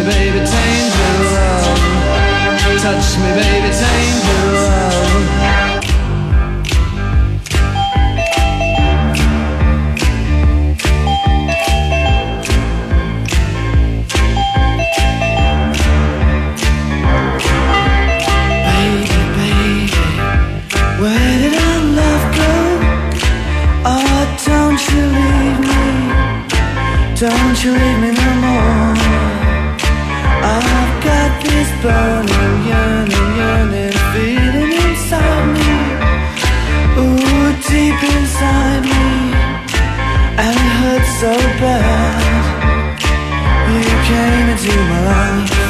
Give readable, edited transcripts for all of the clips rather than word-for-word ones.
baby, taint your love. Touch me, baby, taint your love. Baby, baby, where did our love go? Oh, don't you leave me. Don't you leave me no more. I've got this burning, yearning feeling inside me. Ooh, deep inside me. And it hurts so bad. You came into my life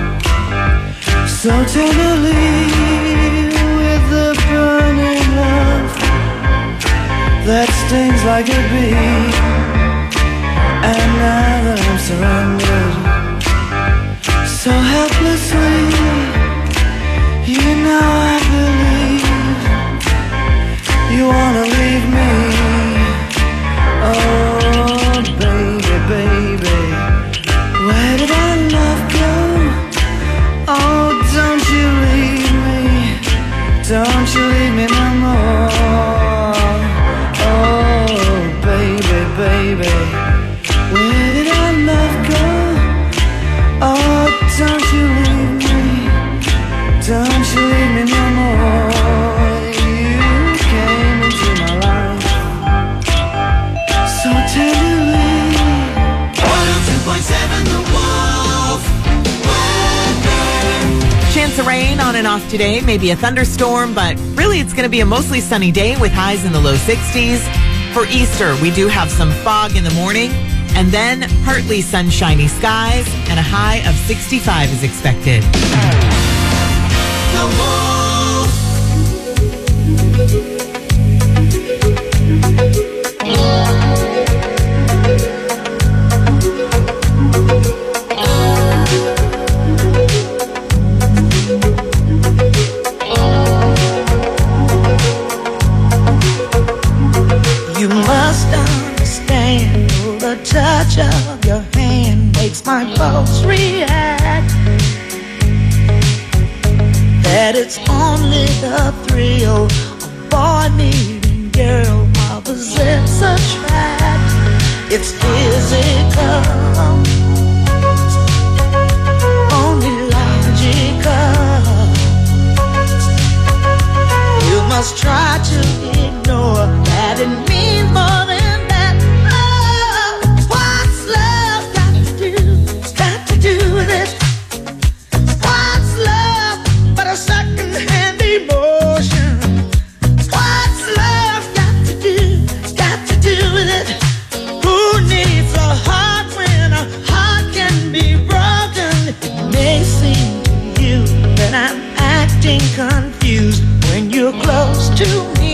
so tenderly, with the burning love that stings like a bee. And now that I'm surrendered so helplessly, you know I believe you wanna leave me. Oh, baby, baby, where did our love go? Oh, don't you leave me. Don't you leave me no more. Oh, baby, baby, where did our love go? Oh, don't you leave me. Don't you leave me no more. You came into my life so tenderly. 102.7 The Wolf. Chance of rain on and off today, maybe a thunderstorm, but really it's going to be a mostly sunny day with highs in the low 60s. For Easter, we do have some fog in the morning, and then partly sunshiny skies, and a high of 65 is expected. The Wolf. You must understand, the touch of your hand makes my pulse react. That it's only the thrill of boy meeting girl, opposites attract. It's physical, only logical. You must try to ignore that it means more than that. Oh, what's love got to do? Got to do with it. What's love but a second-hand emotion? What's love got to do? Got to do with it. Who needs a heart when a heart can be broken? It may seem to you that I'm acting confused when you're close to me.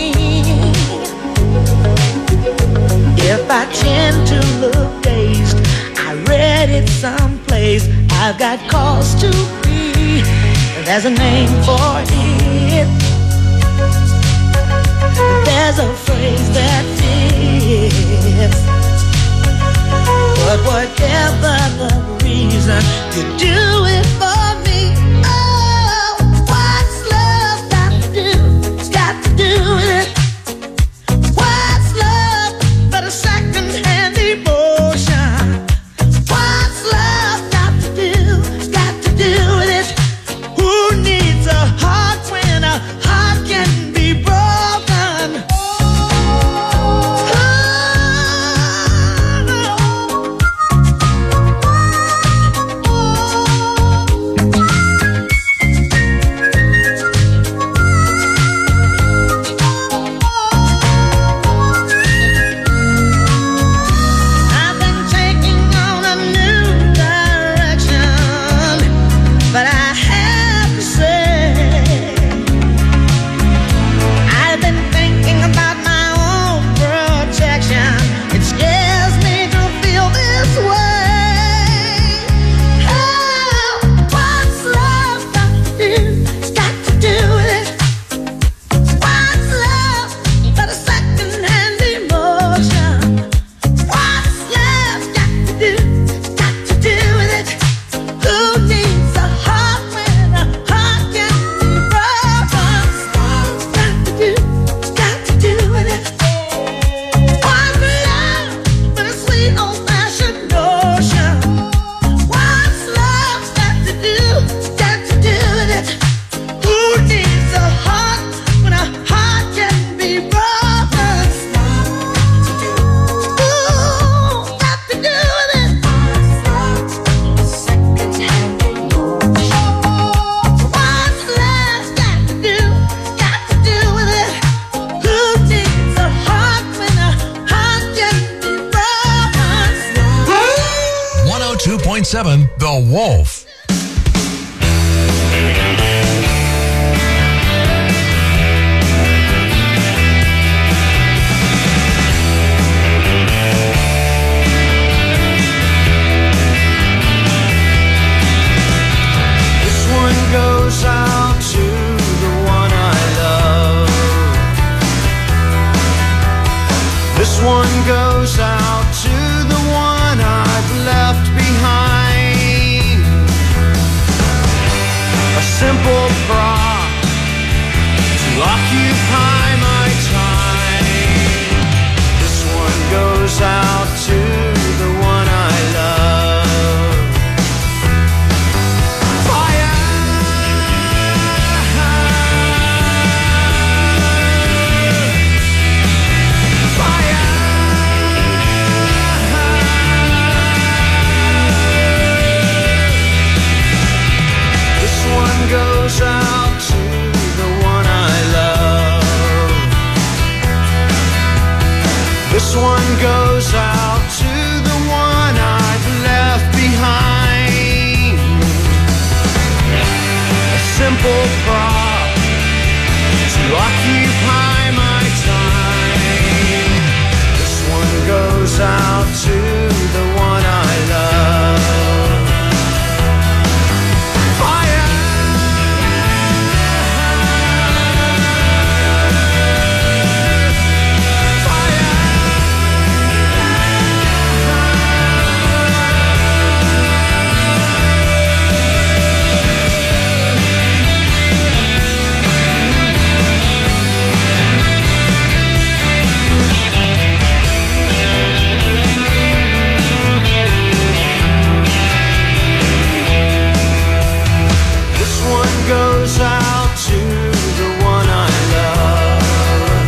If I tend to look dazed, I read it someplace. I've got cause to be. There's a name for it. There's a phrase that fits. But whatever the reason, you do it for me. Oh, what's love got to do? Got to do with it. What's love but a second-hand emotion? What's love got to do? Got to do with it. Who needs a heart when a heart can be broken? Oh, 102.7 The Wolf. Goes out to the one I love. This one goes out to the one I've left behind. A simple prop to occupy my time. This one goes out to the one I love. Goes out to the one I love. This one goes out to the one I've left behind. A simple prop to occupy my time. This one goes out to the one I love. Goes out to the one I love.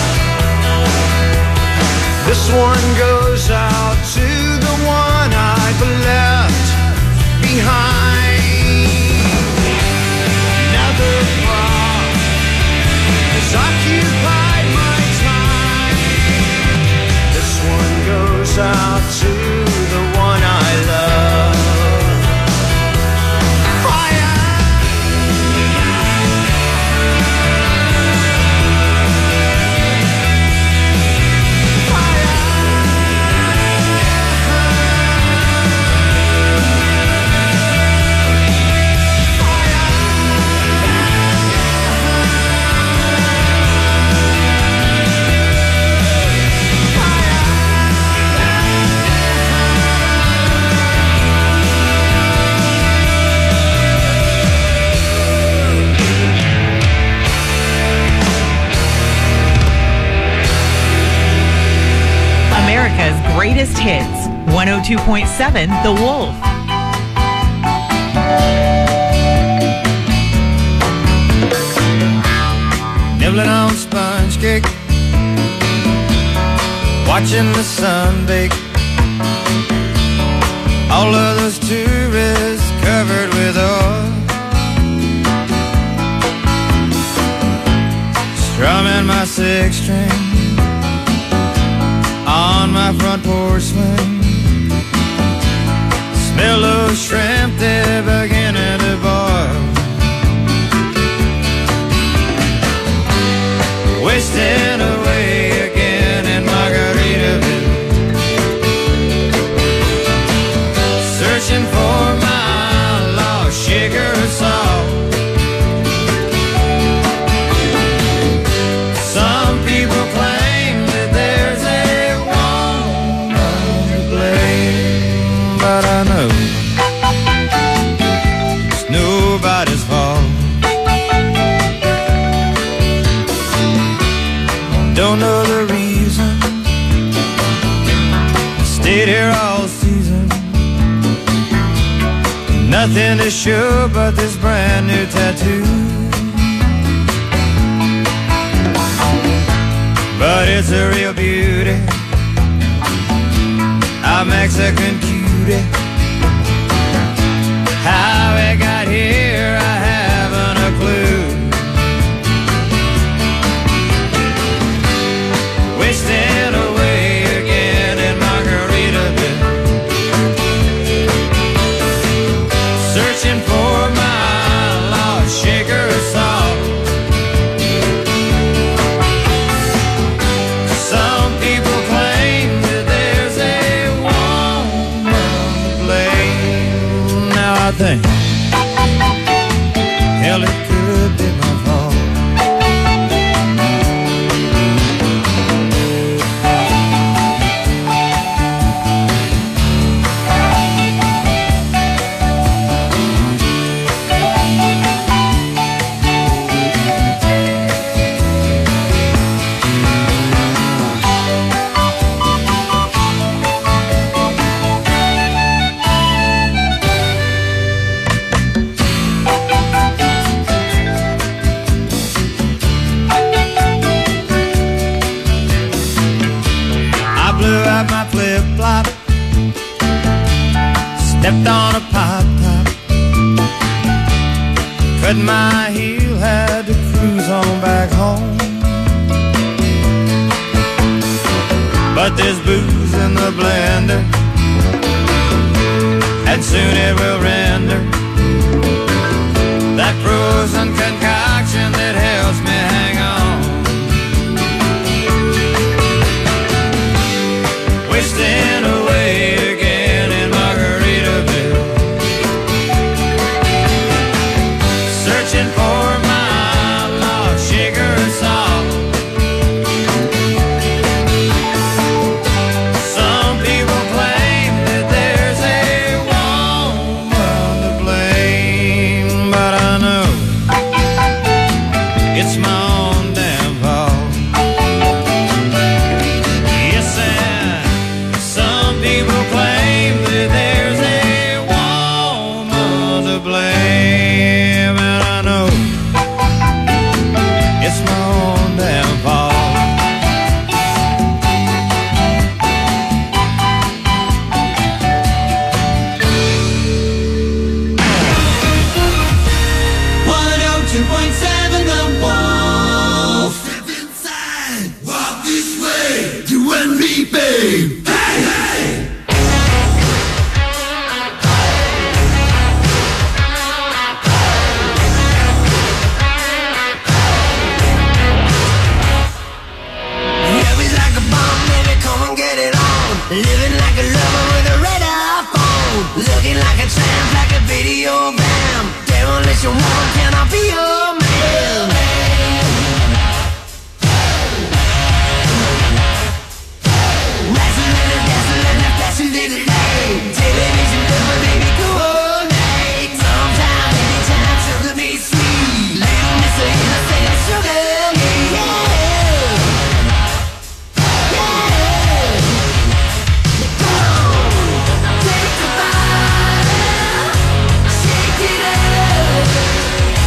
This one goes out to the one I've left behind. Another prop has occupied my time. This one goes out to the one I love. America's greatest hits. 102.7 The Wolf. Nibbling on sponge cake, watching the sun bake. All of those tourists covered with oil, strumming my six string on my front porch swing. Smell those shrimp, they're beginning to boil. Wasting away again in Margaritaville, searching for my lost sugar and salt. Some people claim that there's a woman to blame, but I know it's nobody's fault. Don't know the reason, stayed here all season. Nothing to show but this brand new tattoo. But it's a real beauty, a Mexican cutie. How it got here, I haven't a clue. Wasting away again in Margaritaville, I think, hell, it could be my fault. My flip-flop, stepped on a pop top, cut my heel, had to cruise on back home. But there's booze in the blender, and soon it will render that frozen concoction that helps me hang on. Wasting away again in Margaritaville, searching for my lost shaker and salt. Some people claim that there's a woman to blame, but I know it's my own damn fault. Yes, and some people claim that there's a woman to blame, and I know it's my own damn fault. The wall. Step inside, walk this way, you and me, babe. Hey, hey. Yeah, we like a bomb, baby, come and get it on. Living like a lover with a red phone. Looking like a tramp, like a video bam. Demolition woman, can I be your man? Television lover, baby, go all night. Sometime, anytime, sugar me sweet. Little Miss Innocent, sugar me, yeah. Yeah. Come on, take the bottle, shake it up.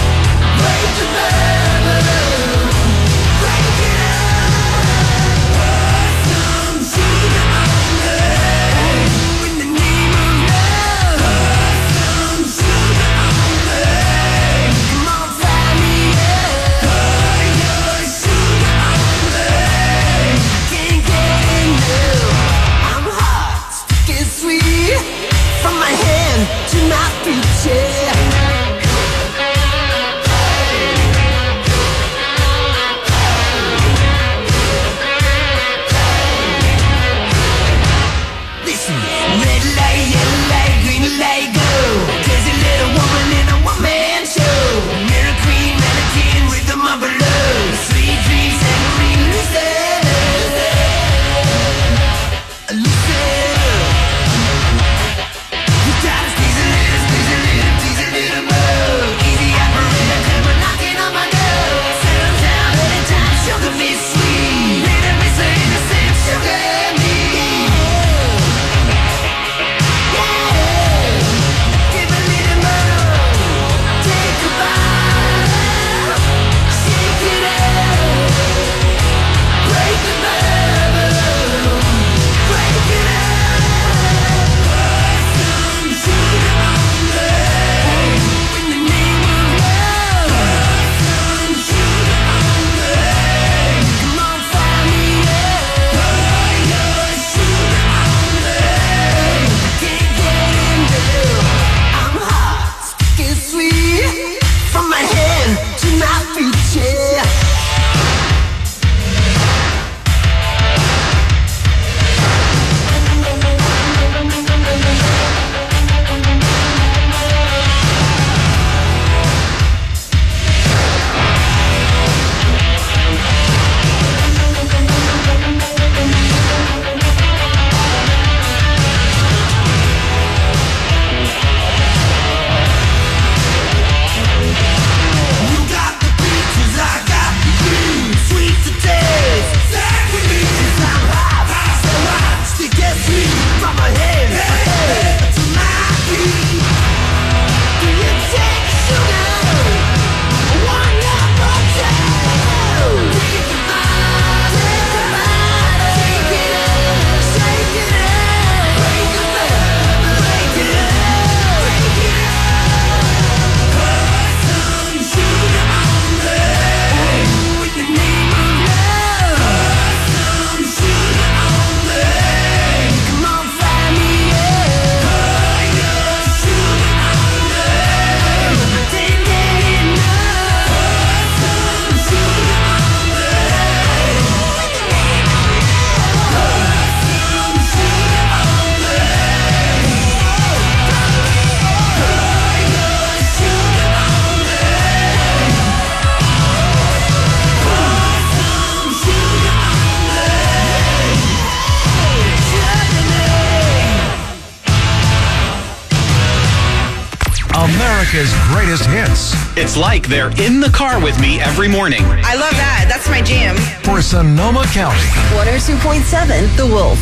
America's greatest hits. It's like they're in the car with me every morning. I love that. That's my jam. For Sonoma County. 102.7 The Wolf.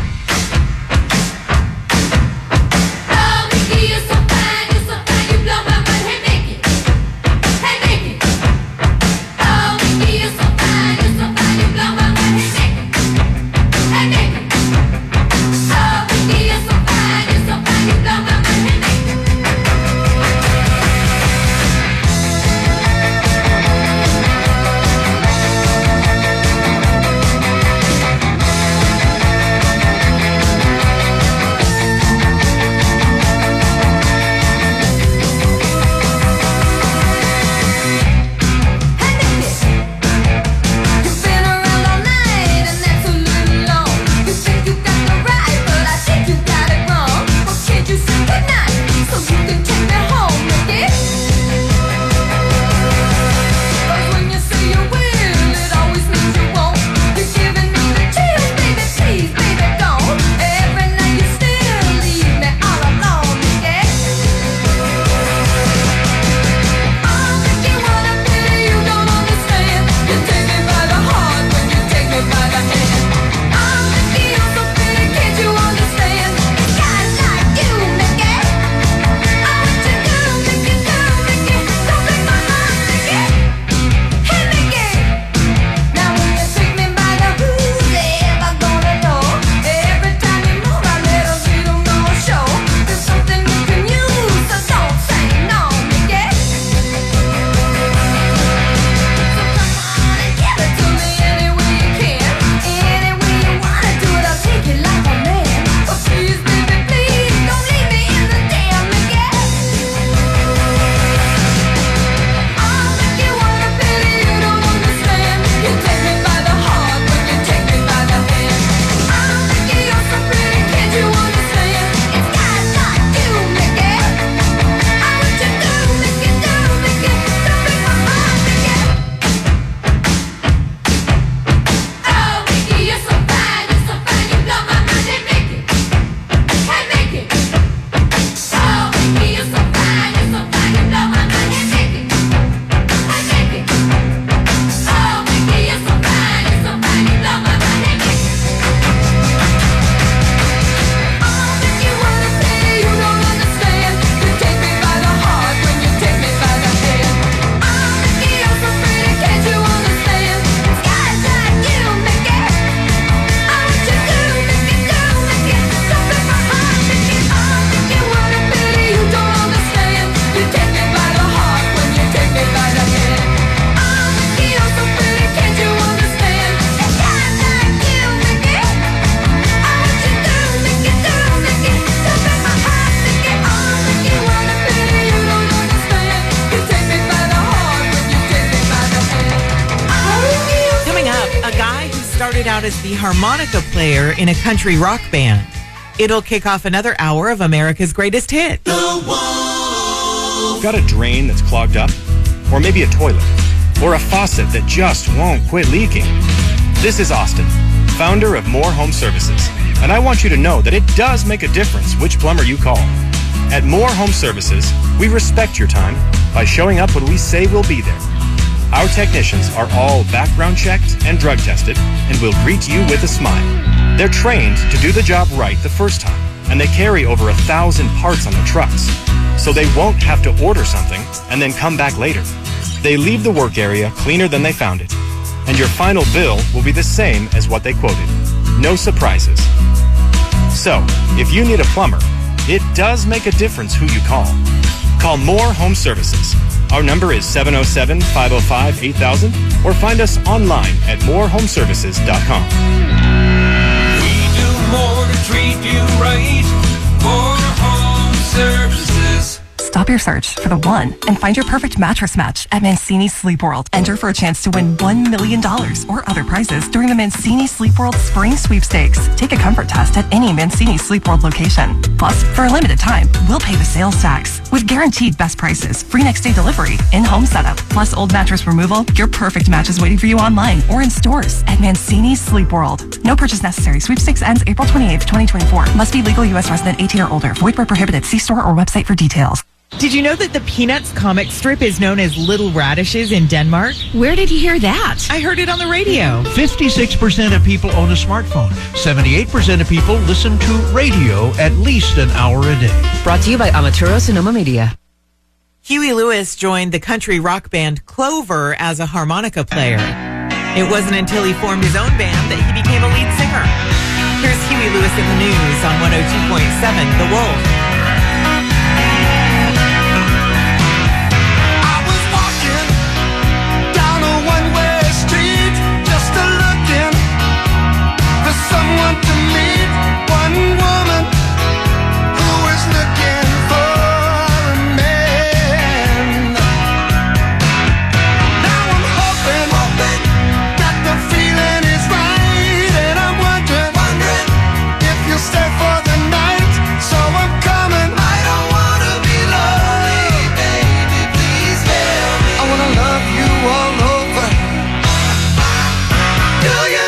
Out as the harmonica player in a country rock band. It'll kick off another hour of America's greatest hit. Got a drain that's clogged up? Or maybe a toilet? Or a faucet that just won't quit leaking? This is Austin, founder of More Home Services, and I want you to know that it does make a difference which plumber you call. At More Home Services, we respect your time by showing up when we say we'll be there. Our technicians are all background checked and drug tested and will greet you with a smile. They're trained to do the job right the first time, and they carry over 1,000 parts on their trucks, so they won't have to order something and then come back later. They leave the work area cleaner than they found it, and your final bill will be the same as what they quoted. No surprises. So, if you need a plumber, it does make a difference who you call. Call More Home Services. Our number is 707-505-8000 or find us online at morehomeservices.com. We do more to treat you right. More Home Services. Stop your search for the one and find your perfect mattress match at Mancini Sleep World. Enter for a chance to win $1 million or other prizes during the Mancini Sleep World Spring Sweepstakes. Take a comfort test at any Mancini Sleep World location. Plus, for a limited time, we'll pay the sales tax. With guaranteed best prices, free next day delivery, in-home setup, plus old mattress removal, your perfect match is waiting for you online or in stores at Mancini Sleep World. No purchase necessary. Sweepstakes ends April 28th, 2024. Must be legal U.S. resident 18 or older. Void where prohibited. See store or website for details. Did you know that the Peanuts comic strip is known as Little Radishes in Denmark? Where did you hear that? I heard it on the radio. 56% of people own a smartphone. 78% of people listen to radio at least an hour a day. Brought to you by Amaturo Sonoma Media. Huey Lewis joined the country rock band Clover as a harmonica player. It wasn't until he formed his own band that he became a lead singer. Here's Huey Lewis in the news on 102.7 The Wolf. Someone to meet, one woman who is looking for a man. Now I'm hoping that the feeling is right, and I'm wondering if you'll stay for the night. So I'm coming. I don't wanna be lonely, baby. Please tell me. I wanna love you all over. Do you?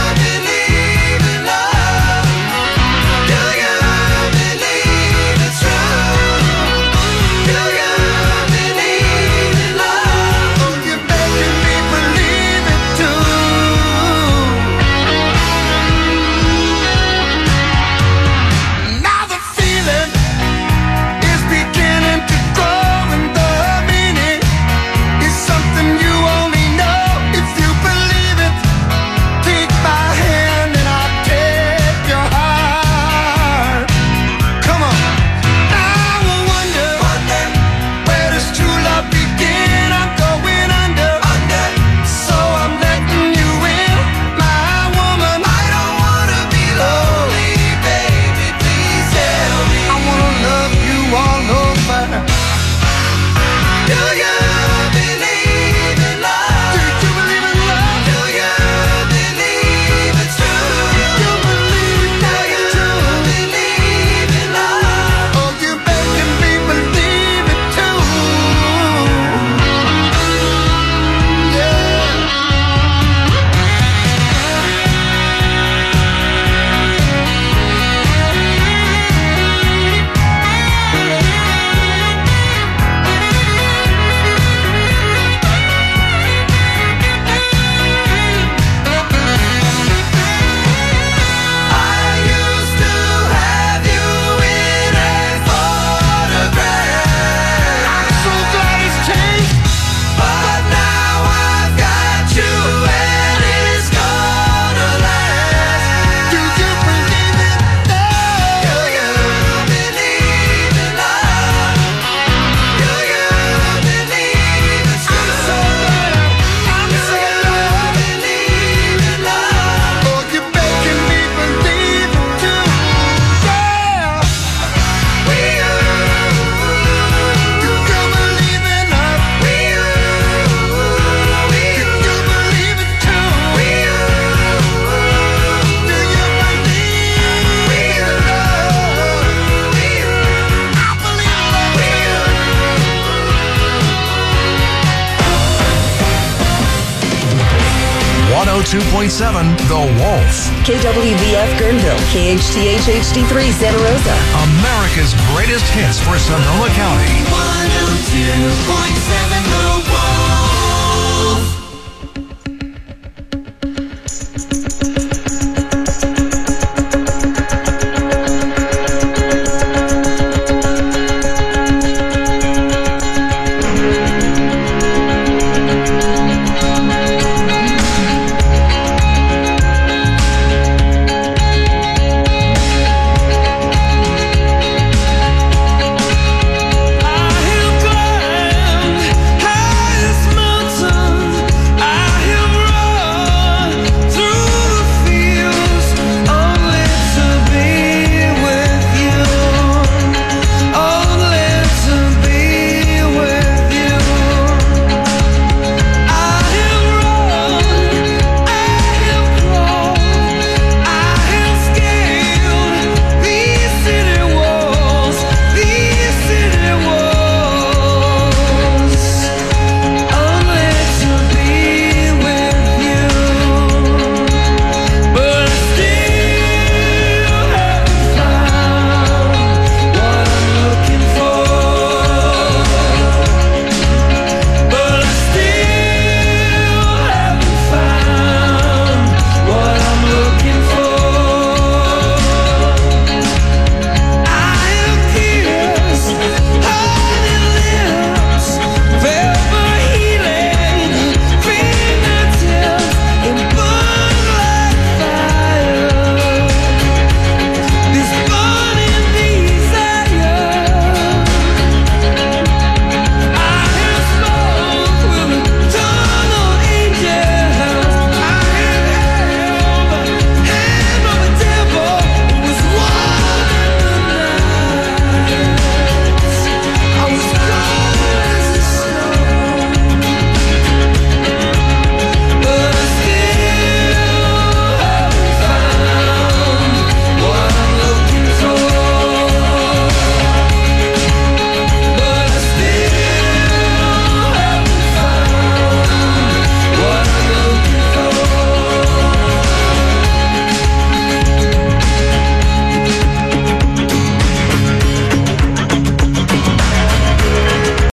The Wolf. KWVF Guerneville, KHTH HD3 Santa Rosa. America's greatest hits for Sonoma County.